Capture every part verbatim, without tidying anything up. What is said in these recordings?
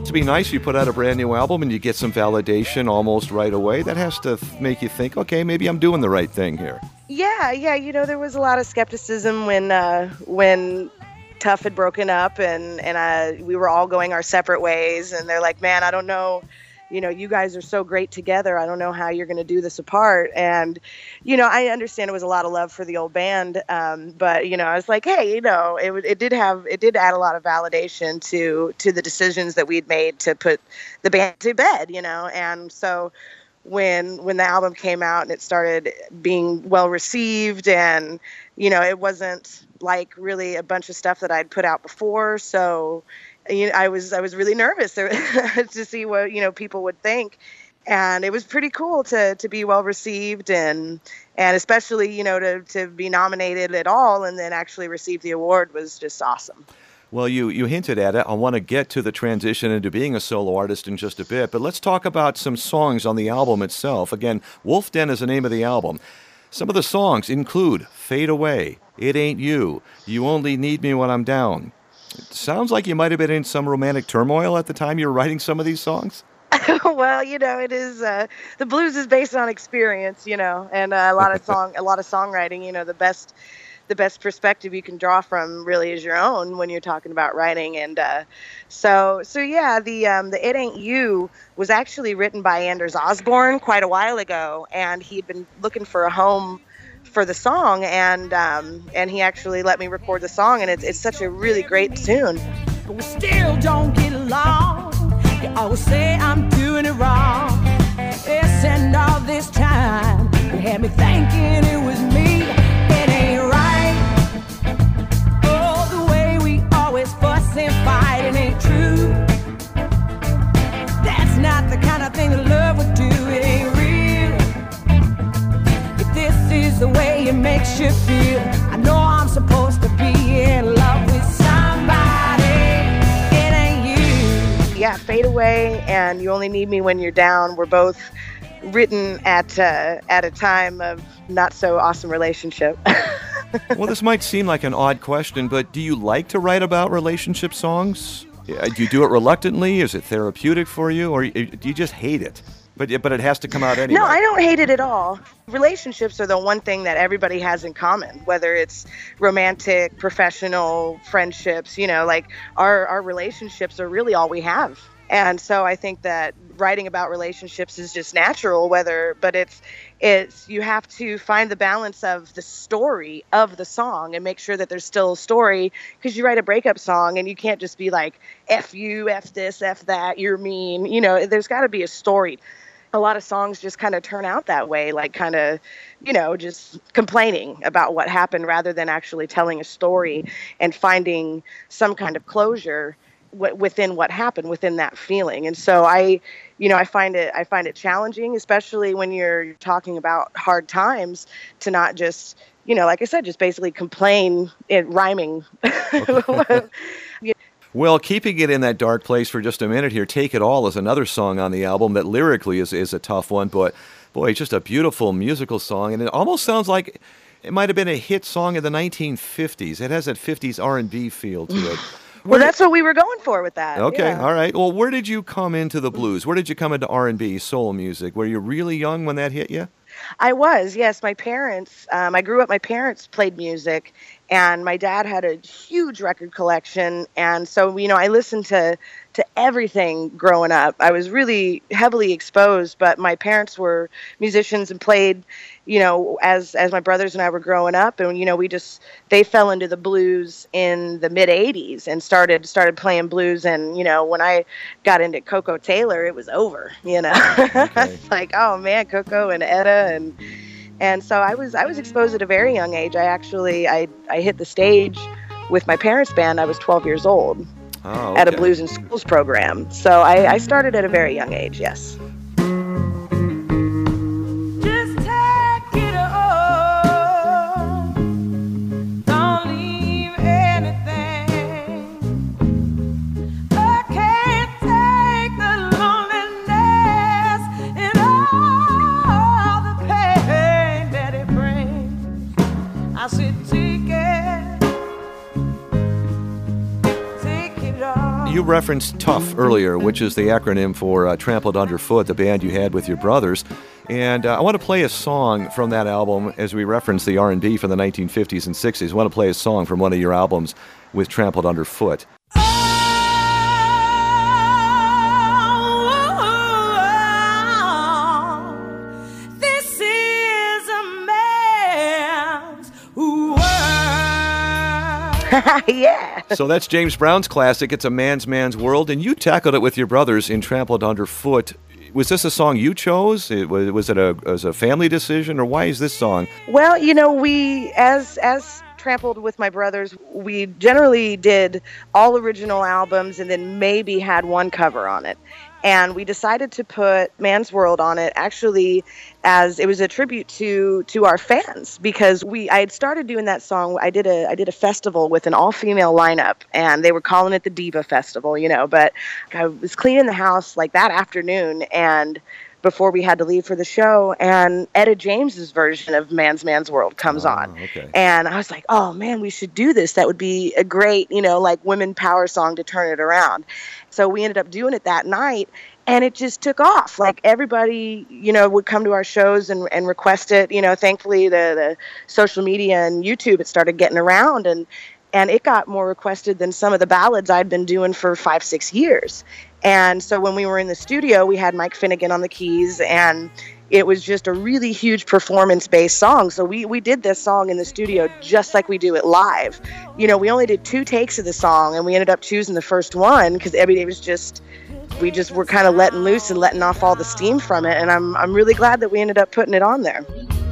to be nice. You put out a brand new album and you get some validation almost right away. That has to th- make you think, okay, maybe I'm doing the right thing here. Yeah, yeah. You know, there was a lot of skepticism when uh, when Tough had broken up and and uh, we were all going our separate ways. And they're like, man, I don't know. You know, you guys are so great together. I don't know how you're going to do this apart. And, you know, I understand it was a lot of love for the old band. Um, but, you know, I was like, hey, you know, it, it did have, it did add a lot of validation to, to the decisions that we'd made to put the band to bed, you know? And so when, when the album came out and it started being well received and, you know, it wasn't like really a bunch of stuff that I'd put out before. So, you know, I was I was really nervous to see what, you know, people would think. And it was pretty cool to to be well received and and especially, you know, to, to be nominated at all and then actually receive the award was just awesome. Well, you, you hinted at it. I want to get to the transition into being a solo artist in just a bit, but let's talk about some songs on the album itself. Again, Wolf Den is the name of the album. Some of the songs include Fade Away, It Ain't You, You Only Need Me When I'm Down. It sounds like you might have been in some romantic turmoil at the time you were writing some of these songs. Well, you know, it is uh, the blues is based on experience, you know, and uh, a lot of song, a lot of songwriting. You know, the best, the best perspective you can draw from really is your own when you're talking about writing. And uh, so, so yeah, the um, the It Ain't You was actually written by Anders Osborne quite a while ago, and he'd been looking for a home for the song, and um, and he actually let me record the song, and it's it's such a really great tune. But we still don't get along. You always say I'm doing it wrong. Yes, and all this time you had me thinking it was me. It ain't right. Oh, the way we always fuss and fight, it ain't true. That's not the kind of thing that love would do. It ain't real. The way it makes you feel. I know I'm supposed to be in love with somebody. It ain't you. Yeah, Fade Away and You Only Need Me When You're Down were both written at uh, at a time of not so awesome relationship. Well, this might seem like an odd question, but do you like to write about relationship songs? Do you do it reluctantly? Is it therapeutic for you, or do you just hate it? But but it has to come out anyway. No, I don't hate it at all. Relationships are the one thing that everybody has in common, whether it's romantic, professional, friendships, you know, like our, our relationships are really all we have. And so I think that writing about relationships is just natural, whether, but it's, it's, you have to find the balance of the story of the song and make sure that there's still a story, because you write a breakup song and you can't just be like, F you, F this, F that, you're mean, you know, there's got to be a story. A lot of songs just kind of turn out that way, like kind of, you know, just complaining about what happened rather than actually telling a story and finding some kind of closure w- within what happened, within that feeling. And so I, you know, I find it, I find it challenging, especially when you're talking about hard times, to not just, you know, like I said, just basically complain it rhyming. Okay. Well, keeping it in that dark place for just a minute here, Take It All is another song on the album that lyrically is, is a tough one, but boy, just a beautiful musical song, and it almost sounds like it might have been a hit song in the nineteen fifties. It has that fifties R and B feel to it. Well, that's what we were going for with that. Okay, yeah. All right. Well, where did you come into the blues? Where did you come into R and B, soul music? Were you really young when that hit you? I was, yes. My parents, um, I grew up, my parents played music, and my dad had a huge record collection. And so, you know, I listened to, to everything growing up. I was really heavily exposed, but my parents were musicians and played, you know, as, as my brothers and I were growing up. And, you know, we just, they fell into the blues in the mid eighties and started, started playing blues. And, you know, when I got into Coco Taylor, it was over, you know, okay. It's like, oh man, Coco and Etta. And, and so I was, I was exposed at a very young age. I actually, I, I hit the stage with my parents' band. I was twelve years old. Oh, okay. At a Blues in Schools program. So I, I started at a very young age, yes. Just take it all. Don't leave anything. I can't take the loneliness and all the pain that it brings. I said, take it. You referenced Tough earlier, which is the acronym for uh, Trampled Underfoot, the band you had with your brothers. And uh, I want to play a song from that album as we reference the R and B from the nineteen fifties and sixties. I want to play a song from one of your albums with Trampled Underfoot. Yeah. So that's James Brown's classic, It's a Man's Man's World, and you tackled it with your brothers in Trampled Underfoot. Was this a song you chose? It, was, was it a, was a family decision, or why is this song? Well, you know, we, as as Trampled with my brothers, we generally did all original albums and then maybe had one cover on it. And we decided to put Man's World on it actually as it was a tribute to to our fans, because we I had started doing that song. I did a I did a festival with an all-female lineup, and they were calling it the Diva Festival, you know, but I was cleaning the house like that afternoon and before we had to leave for the show, and Etta James's version of Man's Man's World comes oh, on. Okay. And I was like, oh man, we should do this. That would be a great, you know, like women power song to turn it around. So we ended up doing it that night, and it just took off. Like everybody, you know, would come to our shows and, and request it. You know, thankfully the, the social media and YouTube, it started getting around, and and it got more requested than some of the ballads I'd been doing for five, six years. And so when we were in the studio, we had Mike Finnegan on the keys, and it was just a really huge performance-based song. So we, we did this song in the studio just like we do it live. You know, we only did two takes of the song, and we ended up choosing the first one because every day was just, we just were kind of letting loose and letting off all the steam from it. And I'm I'm really glad that we ended up putting it on there.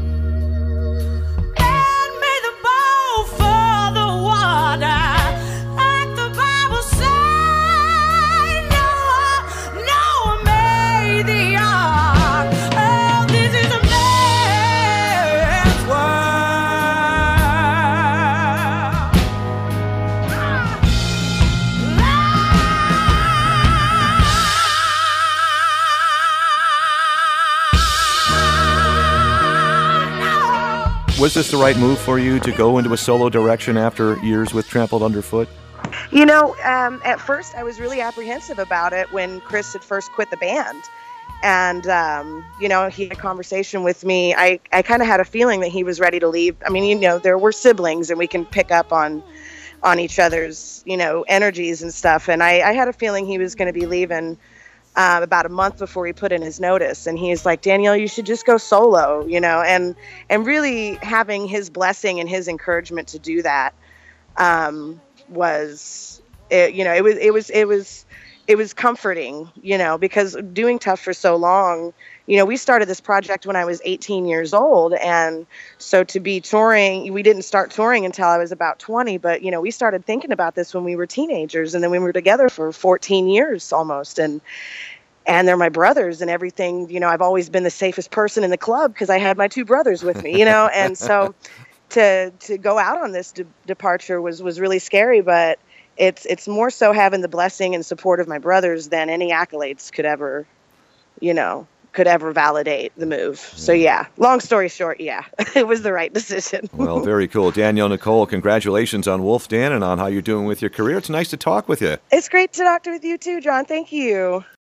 Was this the right move for you to go into a solo direction after years with Trampled Underfoot? You know, um, at first I was really apprehensive about it when Chris had first quit the band. And, um, you know, he had a conversation with me. I, I kind of had a feeling that he was ready to leave. I mean, you know, there were siblings and we can pick up on on each other's, you know, energies and stuff. And I, I had a feeling he was going to be leaving Uh, about a month before he put in his notice, and he's like, Danielle, you should just go solo, you know, and and really having his blessing and his encouragement to do that um, was, it, you know, it was it was it was it was comforting, you know, because doing Tough for so long, you know, we started this project when I was eighteen years old, and so to be touring, we didn't start touring until I was about twenty, but you know, we started thinking about this when we were teenagers, and then we were together for fourteen years almost, and and they're my brothers and everything. You know, I've always been the safest person in the club because I had my two brothers with me, you know, and so to to go out on this de- departure was was really scary, but it's it's more so having the blessing and support of my brothers than any accolades could ever, you know, could ever validate the move. So yeah, long story short, yeah, it was the right decision. Well, very cool. Danielle Nicole, congratulations on Wolf Den and on how you're doing with your career. It's nice to talk with you. It's great to talk with you too, John. Thank you.